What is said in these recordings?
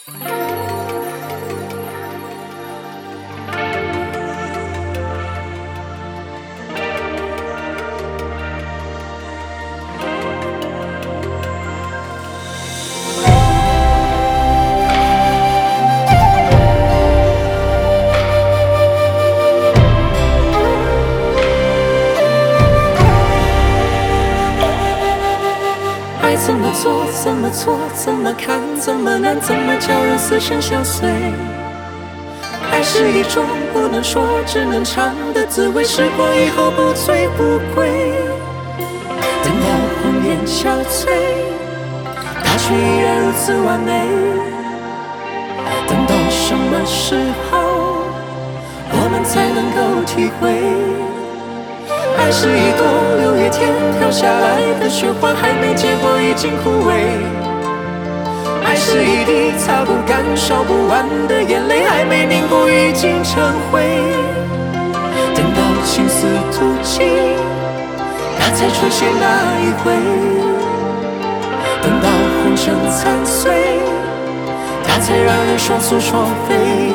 爱怎么做，怎么错，怎么看，怎么难，怎么叫人死生相随？爱是一种不能说，只能尝的滋味，时光以后不醉不归。等到红颜憔悴，它却依然如此完美。等到什么时候，我们才能够体会？爱是一朵6月天飘下来的雪花，还没结果已经枯萎。爱是一滴擦不干、烧不完的眼泪，还没凝固已经成灰。等到青丝吐尽，它才出现那一回。等到红尘残碎，它才让人双宿双飞。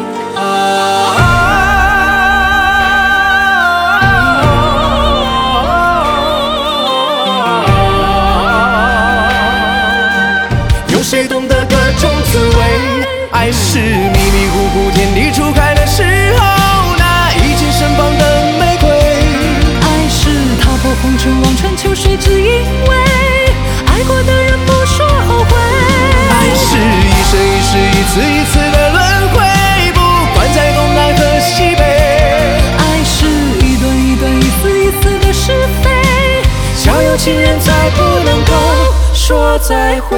谁懂得各种滋味？爱是迷迷糊糊，天地初开的时候，那已经盛放的玫瑰。 爱是踏破红尘，望穿秋水，只因为爱过的人不说后悔。 爱是一生一世，一次一次的轮回，不管在东南和西北。 爱是一段一段，一丝一丝的是非， 交有情人再不能够说再会。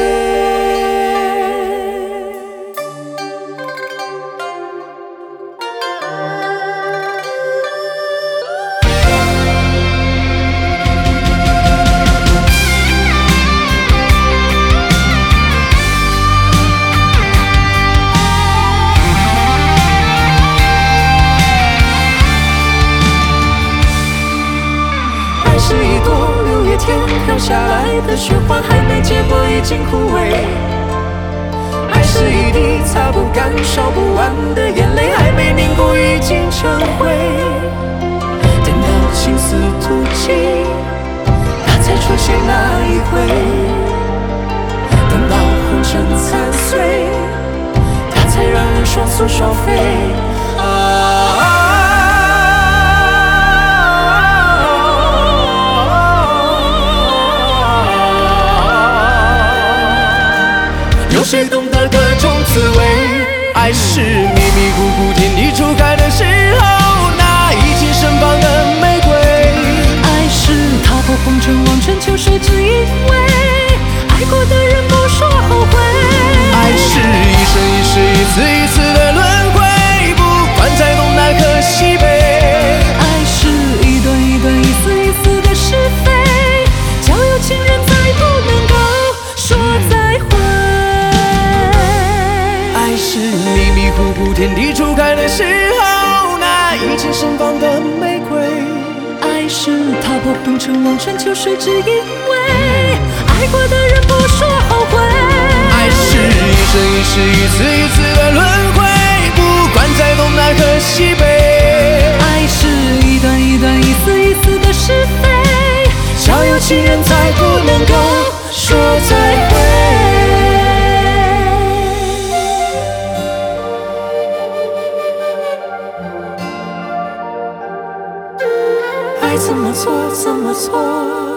爱是一朵6月天飘下来的雪花，还没结果已经枯萎。爱是一滴擦不干、烧不完的眼泪，还没凝固已经成灰。等到青丝吐尽，它才出现那一回。等到红尘残碎，它才让人双宿双飞。有谁懂得各种滋味？爱是迷迷糊糊，天地初开的时候，那已经盛放的玫瑰。 爱是踏破红尘，望穿秋水，只因为爱过的人不说后悔。 爱是一生一世，一次一次的轮回，不管在东南和西北。 爱是一段一段，一丝一丝的是非，交有情人再不能够说再会。 爱是迷迷糊糊，天地初开的时候，那已经盛放的玫瑰。 爱是踏破红尘，望穿秋水，只因为爱过的人不说后悔。 爱是一生一世，一次一次的轮回，不管在东南和西北。 爱是一段一段，一丝一丝的是非， 交有情人才不能够说再会。爱怎么做，怎么错？